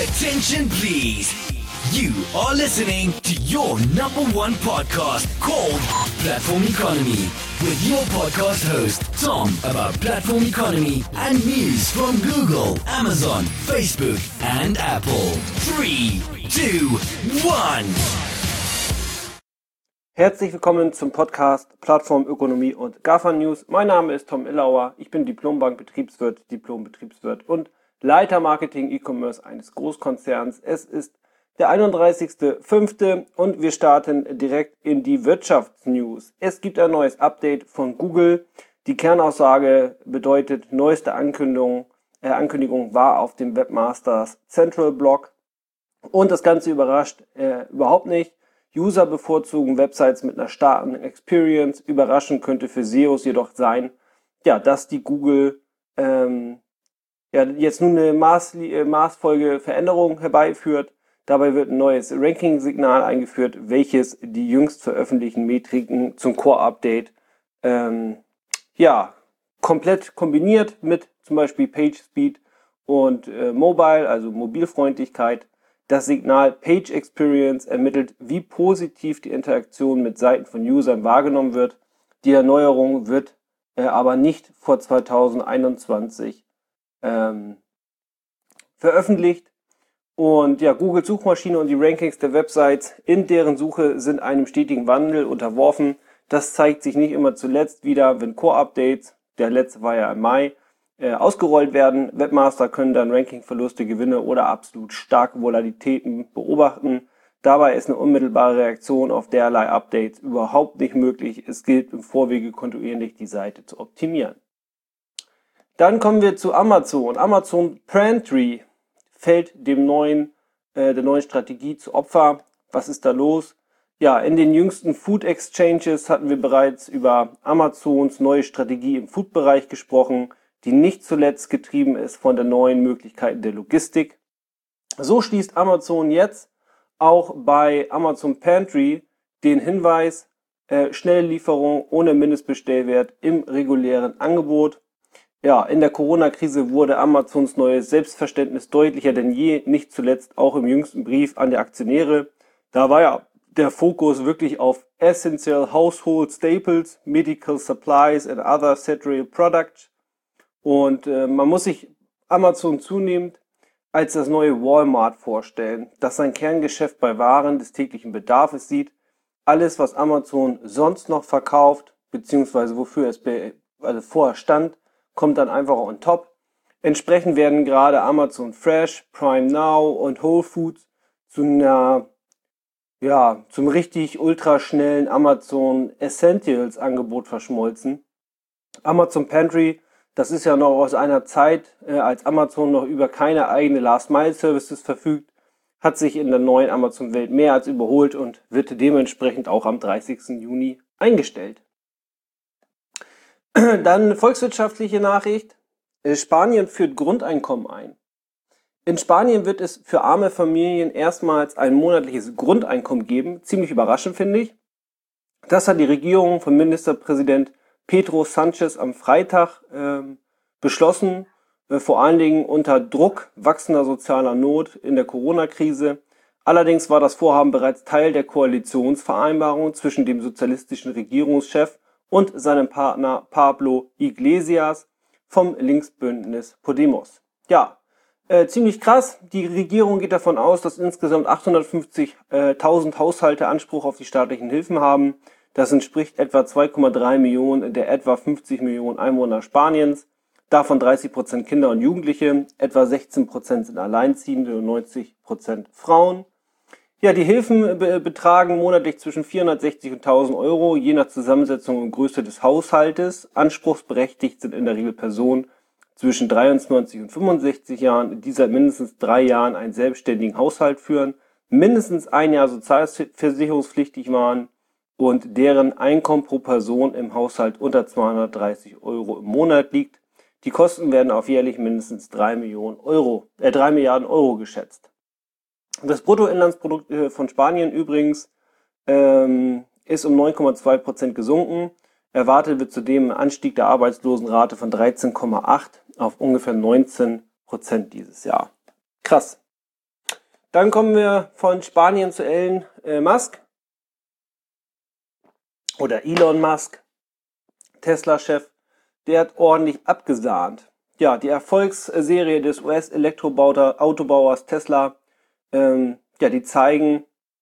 Attention please. You are listening to your number one podcast called Platform Economy with your podcast host Tom about platform economy and news from Google, Amazon, Facebook and Apple. 3, 2, 1. Herzlich willkommen zum Podcast Plattformökonomie und GAFA News. Mein Name ist Tom Illauer, ich bin Diplom-Bank-Betriebswirt, Diplom-Betriebswirt und Leiter Marketing E-Commerce eines Großkonzerns. Es ist der 31.05. und wir starten direkt in die Wirtschaftsnews. Es gibt ein neues Update von Google. Die Kernaussage bedeutet, neueste Ankündigung war auf dem Webmasters Central Blog. Und das Ganze überrascht überhaupt nicht. User bevorzugen Websites mit einer starken Experience. Überraschend könnte für SEOs jedoch sein, dass die Google jetzt nun eine maßvolle Veränderung herbeiführt. Dabei wird ein neues Ranking-Signal eingeführt, welches die jüngst veröffentlichten Metriken zum Core-Update komplett kombiniert mit zum Beispiel Page Speed und Mobile, also Mobilfreundlichkeit. Das Signal Page Experience ermittelt, wie positiv die Interaktion mit Seiten von Usern wahrgenommen wird. Die Erneuerung wird aber nicht vor 2021 veröffentlicht. Und Googles Suchmaschine und die Rankings der Websites in deren Suche sind einem stetigen Wandel unterworfen. Das zeigt sich nicht immer zuletzt wieder, wenn Core-Updates, der letzte war ja im Mai, ausgerollt werden. Webmaster können dann Rankingverluste, Gewinne oder absolut starke Volatilitäten beobachten. Dabei ist eine unmittelbare Reaktion auf derlei Updates überhaupt nicht möglich. Es gilt im Vorwege kontinuierlich die Seite zu optimieren. Dann kommen wir zu Amazon. Amazon Pantry fällt der neuen Strategie zu Opfer. Was ist da los? Ja, in den jüngsten Food Exchanges hatten wir bereits über Amazons neue Strategie im Food-Bereich gesprochen, die nicht zuletzt getrieben ist von den neuen Möglichkeiten der Logistik. So schließt Amazon jetzt auch bei Amazon Pantry den Hinweis, schnelle Lieferung ohne Mindestbestellwert im regulären Angebot. Ja, in der Corona-Krise wurde Amazons neues Selbstverständnis deutlicher denn je, nicht zuletzt auch im jüngsten Brief an die Aktionäre. Da war ja der Fokus wirklich auf Essential Household Staples, Medical Supplies and other Essential Products. Und man muss sich Amazon zunehmend als das neue Walmart vorstellen, das sein Kerngeschäft bei Waren des täglichen Bedarfs sieht. Alles, was Amazon sonst noch verkauft, beziehungsweise wofür es vorher stand, kommt dann einfach on top. Entsprechend werden gerade Amazon Fresh, Prime Now und Whole Foods zum richtig ultraschnellen Amazon Essentials Angebot verschmolzen. Amazon Pantry, das ist ja noch aus einer Zeit, als Amazon noch über keine eigene Last-Mile-Services verfügt, hat sich in der neuen Amazon-Welt mehr als überholt und wird dementsprechend auch am 30. Juni eingestellt. Dann volkswirtschaftliche Nachricht. Spanien führt Grundeinkommen ein. In Spanien wird es für arme Familien erstmals ein monatliches Grundeinkommen geben. Ziemlich überraschend, finde ich. Das hat die Regierung von Ministerpräsident Pedro Sánchez am Freitag beschlossen, vor allen Dingen unter Druck wachsender sozialer Not in der Corona-Krise. Allerdings war das Vorhaben bereits Teil der Koalitionsvereinbarung zwischen dem sozialistischen Regierungschef und seinem Partner Pablo Iglesias vom Linksbündnis Podemos. Ziemlich krass. Die Regierung geht davon aus, dass insgesamt 850.000 Haushalte Anspruch auf die staatlichen Hilfen haben. Das entspricht etwa 2,3 Millionen der etwa 50 Millionen Einwohner Spaniens. Davon 30% Kinder und Jugendliche, etwa 16% sind Alleinziehende und 90% Frauen. Ja, die Hilfen betragen monatlich zwischen 460 und 1.000 Euro, je nach Zusammensetzung und Größe des Haushaltes. Anspruchsberechtigt sind in der Regel Personen zwischen 23 und 65 Jahren, die seit mindestens 3 Jahren einen selbstständigen Haushalt führen, mindestens 1 Jahr sozialversicherungspflichtig waren und deren Einkommen pro Person im Haushalt unter 230 Euro im Monat liegt. Die Kosten werden auf jährlich mindestens 3 Milliarden Euro geschätzt. Das Bruttoinlandsprodukt von Spanien übrigens ist um 9,2% gesunken. Erwartet wird zudem ein Anstieg der Arbeitslosenrate von 13,8 auf ungefähr 19% dieses Jahr. Krass. Dann kommen wir von Spanien zu Elon Musk oder Elon Musk, Tesla-Chef. Der hat ordentlich abgesahnt. Ja, die Erfolgsserie des US-Elektroautobauers Tesla, die zeigen,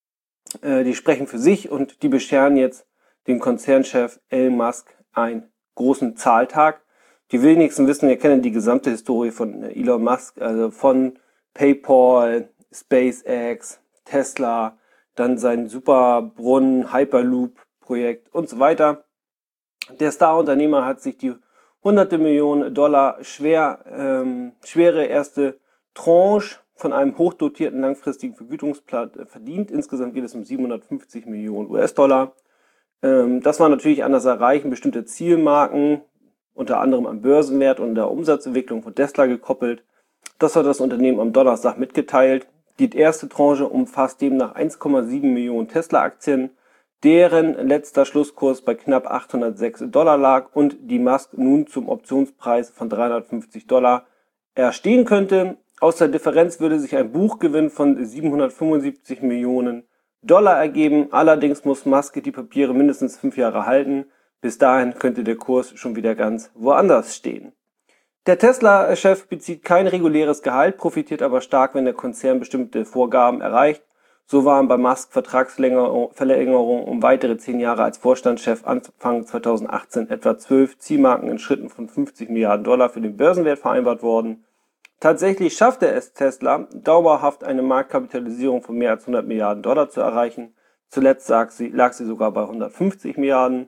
die sprechen für sich und die bescheren jetzt dem Konzernchef Elon Musk einen großen Zahltag. Die wenigsten wissen, wir kennen die gesamte Historie von Elon Musk, also von PayPal, SpaceX, Tesla, dann sein Superbrunnen, Hyperloop-Projekt und so weiter. Der Star-Unternehmer hat sich die hunderte Millionen Dollar schwere erste Tranche von einem hochdotierten langfristigen Vergütungsplan verdient. Insgesamt geht es um 750 Millionen US-Dollar. Das war natürlich an das Erreichen bestimmter Zielmarken, unter anderem am Börsenwert und der Umsatzentwicklung von Tesla gekoppelt. Das hat das Unternehmen am Donnerstag mitgeteilt. Die erste Tranche umfasst demnach 1,7 Millionen Tesla-Aktien, deren letzter Schlusskurs bei knapp 806 Dollar lag und die Musk nun zum Optionspreis von 350 Dollar erstehen könnte. Aus der Differenz würde sich ein Buchgewinn von 775 Millionen Dollar ergeben. Allerdings muss Musk die Papiere mindestens 5 Jahre halten. Bis dahin könnte der Kurs schon wieder ganz woanders stehen. Der Tesla-Chef bezieht kein reguläres Gehalt, profitiert aber stark, wenn der Konzern bestimmte Vorgaben erreicht. So waren bei Musk Vertragsverlängerungen um weitere 10 Jahre als Vorstandschef Anfang 2018 etwa 12 Zielmarken in Schritten von 50 Milliarden Dollar für den Börsenwert vereinbart worden. Tatsächlich schaffte es Tesla, dauerhaft eine Marktkapitalisierung von mehr als 100 Milliarden Dollar zu erreichen. Zuletzt lag sie sogar bei 150 Milliarden.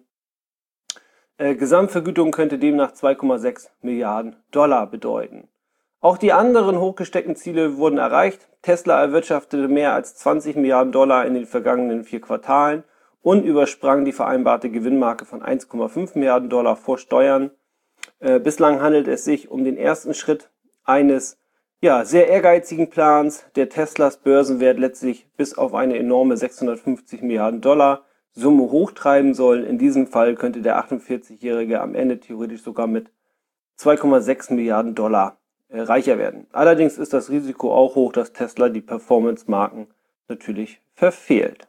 Gesamtvergütung könnte demnach 2,6 Milliarden Dollar bedeuten. Auch die anderen hochgesteckten Ziele wurden erreicht. Tesla erwirtschaftete mehr als 20 Milliarden Dollar in den vergangenen 4 Quartalen und übersprang die vereinbarte Gewinnmarke von 1,5 Milliarden Dollar vor Steuern. Bislang handelt es sich um den ersten Schritt eines sehr ehrgeizigen Plans, der Teslas Börsenwert letztlich bis auf eine enorme 650 Milliarden Dollar Summe hochtreiben soll. In diesem Fall könnte der 48-Jährige am Ende theoretisch sogar mit 2,6 Milliarden Dollar reicher werden. Allerdings ist das Risiko auch hoch, dass Tesla die Performance-Marken natürlich verfehlt.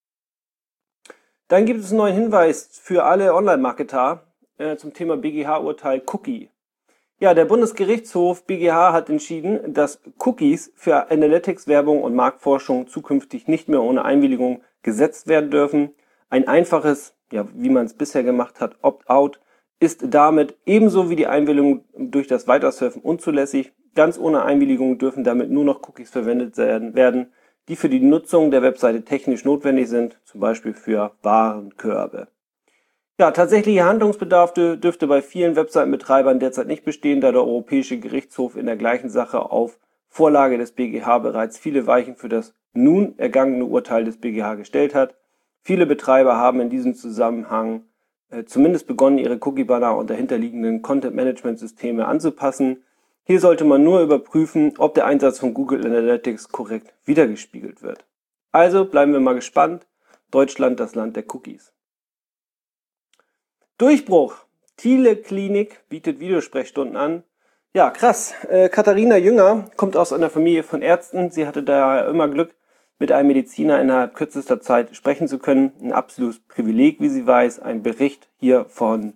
Dann gibt es einen neuen Hinweis für alle Online-Marketer zum Thema BGH-Urteil Cookie. Ja, der Bundesgerichtshof BGH hat entschieden, dass Cookies für Analytics, Werbung und Marktforschung zukünftig nicht mehr ohne Einwilligung gesetzt werden dürfen. Ein einfaches, wie man es bisher gemacht hat, Opt-out ist damit ebenso wie die Einwilligung durch das Weitersurfen unzulässig. Ganz ohne Einwilligung dürfen damit nur noch Cookies verwendet werden, die für die Nutzung der Webseite technisch notwendig sind, zum Beispiel für Warenkörbe. Ja, tatsächlicher Handlungsbedarf dürfte bei vielen Webseitenbetreibern derzeit nicht bestehen, da der Europäische Gerichtshof in der gleichen Sache auf Vorlage des BGH bereits viele Weichen für das nun ergangene Urteil des BGH gestellt hat. Viele Betreiber haben in diesem Zusammenhang zumindest begonnen, ihre Cookie-Banner und dahinterliegenden Content-Management-Systeme anzupassen. Hier sollte man nur überprüfen, ob der Einsatz von Google Analytics korrekt wiedergespiegelt wird. Also bleiben wir mal gespannt. Deutschland, das Land der Cookies. Durchbruch. Thiele Klinik bietet Videosprechstunden an. Ja, krass. Katharina Jünger kommt aus einer Familie von Ärzten. Sie hatte da immer Glück, mit einem Mediziner innerhalb kürzester Zeit sprechen zu können. Ein absolutes Privileg, wie sie weiß. Ein Bericht hier von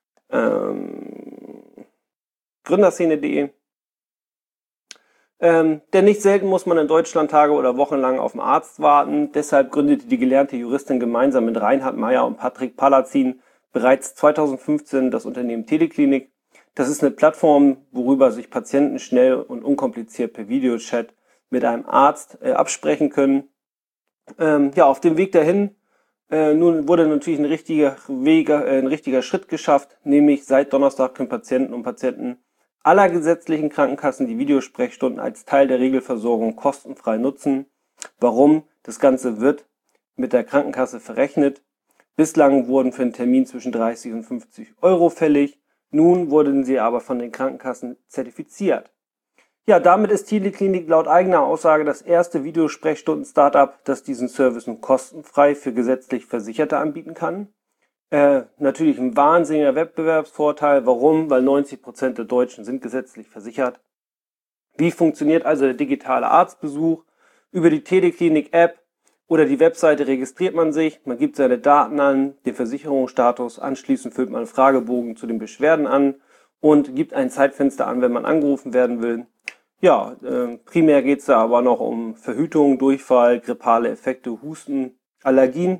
Gründerszene.de. Denn nicht selten muss man in Deutschland Tage oder Wochen lang auf den Arzt warten. Deshalb gründete die gelernte Juristin gemeinsam mit Reinhard Meyer und Patrick Palazin bereits 2015 das Unternehmen Teleklinik. Das ist eine Plattform, worüber sich Patienten schnell und unkompliziert per Videochat mit einem Arzt absprechen können. Auf dem Weg dahin nun wurde natürlich ein richtiger Schritt geschafft, nämlich seit Donnerstag können Patienten und Patienten aller gesetzlichen Krankenkassen die Videosprechstunden als Teil der Regelversorgung kostenfrei nutzen. Warum? Das Ganze wird mit der Krankenkasse verrechnet. Bislang wurden für einen Termin zwischen 30 und 50 Euro fällig. Nun wurden sie aber von den Krankenkassen zertifiziert. Ja, damit ist Teleklinik laut eigener Aussage das erste Videosprechstunden-Startup, das diesen Service nun kostenfrei für gesetzlich Versicherte anbieten kann. Natürlich ein wahnsinniger Wettbewerbsvorteil. Warum? Weil 90% der Deutschen sind gesetzlich versichert. Wie funktioniert also der digitale Arztbesuch? Über die Teleklinik-App oder die Webseite registriert man sich, man gibt seine Daten an, den Versicherungsstatus, anschließend füllt man einen Fragebogen zu den Beschwerden an und gibt ein Zeitfenster an, wenn man angerufen werden will. Ja, primär geht es da aber noch um Verhütung, Durchfall, grippale Effekte, Husten, Allergien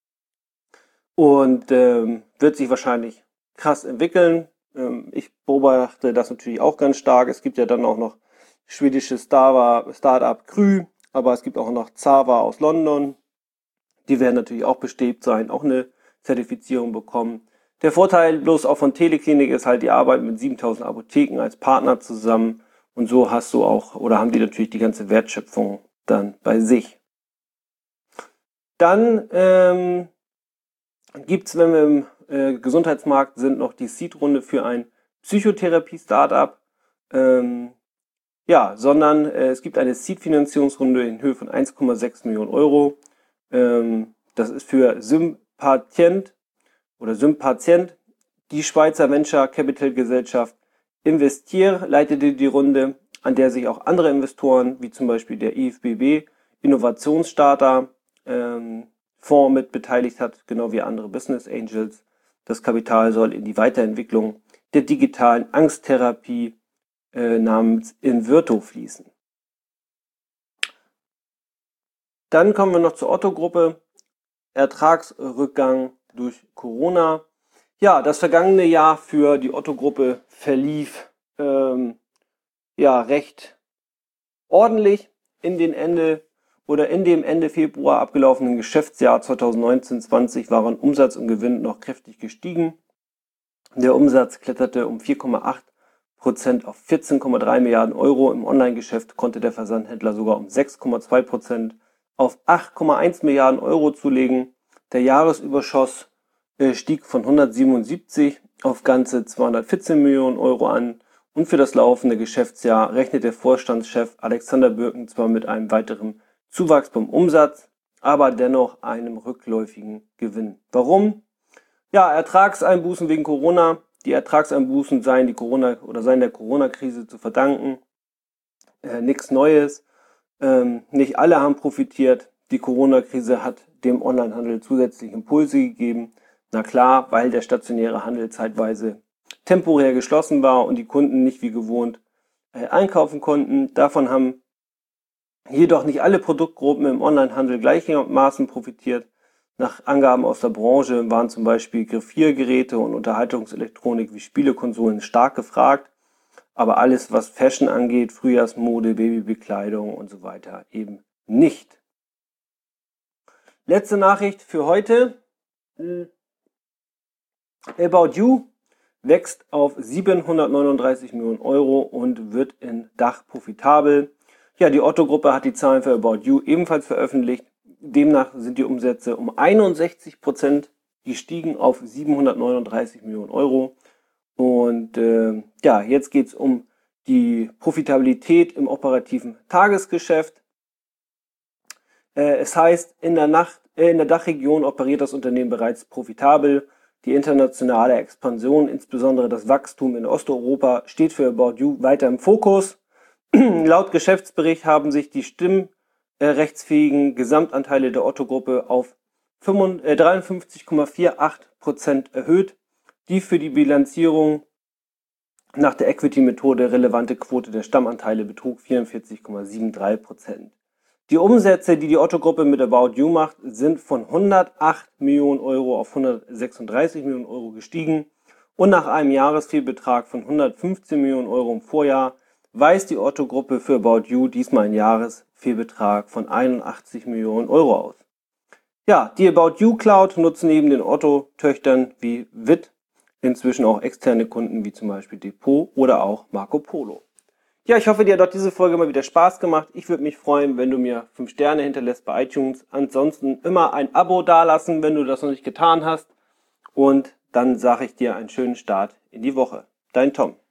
und wird sich wahrscheinlich krass entwickeln. Ich beobachte das natürlich auch ganz stark. Es gibt ja dann auch noch schwedisches Startup Krü, aber es gibt auch noch Zava aus London. Die werden natürlich auch bestrebt sein, auch eine Zertifizierung bekommen. Der Vorteil bloß auch von Teleklinik ist halt, die arbeiten mit 7000 Apotheken als Partner zusammen und so hast du auch, oder haben die natürlich die ganze Wertschöpfung dann bei sich. Dann gibt's, wenn wir im Gesundheitsmarkt sind, noch die Seed-Runde für ein Psychotherapie-Startup. Es gibt eine Seed-Finanzierungsrunde in Höhe von 1,6 Millionen Euro. Das ist für Sympatient. Die Schweizer Venture Capital Gesellschaft Investier leitete die Runde, an der sich auch andere Investoren, wie zum Beispiel der IFBB Innovationsstarter Fonds mit beteiligt hat, genau wie andere Business Angels. Das Kapital soll in die Weiterentwicklung der digitalen Angsttherapie namens Invirto fließen. Dann kommen wir noch zur Otto-Gruppe. Ertragsrückgang durch Corona. Ja, das vergangene Jahr für die Otto-Gruppe verlief recht ordentlich in dem Ende Februar abgelaufenen Geschäftsjahr 2019/20 waren Umsatz und Gewinn noch kräftig gestiegen. Der Umsatz kletterte um 4,8% auf 14,3 Milliarden Euro. Im Online-Geschäft konnte der Versandhändler sogar um 6,2% auf 8,1 Milliarden Euro zulegen. Der Jahresüberschuss stieg von 177 auf ganze 214 Millionen Euro an. Und für das laufende Geschäftsjahr rechnet der Vorstandschef Alexander Birken zwar mit einem weiteren Zuwachs beim Umsatz, aber dennoch einem rückläufigen Gewinn. Warum? Ja, Ertragseinbußen wegen Corona. Die Ertragseinbußen seien der Corona-Krise zu verdanken. Nichts Neues. Nicht alle haben profitiert. Die Corona-Krise hat dem Onlinehandel zusätzliche Impulse gegeben. Na klar, weil der stationäre Handel zeitweise temporär geschlossen war und die Kunden nicht wie gewohnt einkaufen konnten. Davon haben jedoch nicht alle Produktgruppen im Onlinehandel gleichermaßen profitiert. Nach Angaben aus der Branche waren zum Beispiel Griffiergeräte und Unterhaltungselektronik wie Spielekonsolen stark gefragt, aber alles, was Fashion angeht, Frühjahrsmode, Babybekleidung und so weiter, eben nicht. Letzte Nachricht für heute. About You wächst auf 739 Millionen Euro und wird in Dach profitabel. Ja, die Otto-Gruppe hat die Zahlen für About You ebenfalls veröffentlicht. Demnach sind die Umsätze um 61% gestiegen auf 739 Millionen Euro. Und jetzt geht es um die Profitabilität im operativen Tagesgeschäft. Es heißt, in der Dachregion operiert das Unternehmen bereits profitabel. Die internationale Expansion, insbesondere das Wachstum in Osteuropa, steht für About You weiter im Fokus. Laut Geschäftsbericht haben sich die stimmrechtsfähigen Gesamtanteile der Otto-Gruppe auf 53,48% erhöht. Die für die Bilanzierung nach der Equity-Methode relevante Quote der Stammanteile betrug 44,73%. Die Umsätze, die die Otto-Gruppe mit About You macht, sind von 108 Millionen Euro auf 136 Millionen Euro gestiegen und nach einem Jahresfehlbetrag von 115 Millionen Euro im Vorjahr weist die Otto-Gruppe für About You diesmal einen Jahresfehlbetrag von 81 Millionen Euro aus. Ja, die About You Cloud nutzen neben den Otto-Töchtern wie WIT inzwischen auch externe Kunden wie zum Beispiel Depot oder auch Marco Polo. Ja, ich hoffe, dir hat auch diese Folge mal wieder Spaß gemacht. Ich würde mich freuen, wenn du mir 5 Sterne hinterlässt bei iTunes. Ansonsten immer ein Abo dalassen, wenn du das noch nicht getan hast. Und dann sage ich dir einen schönen Start in die Woche. Dein Tom.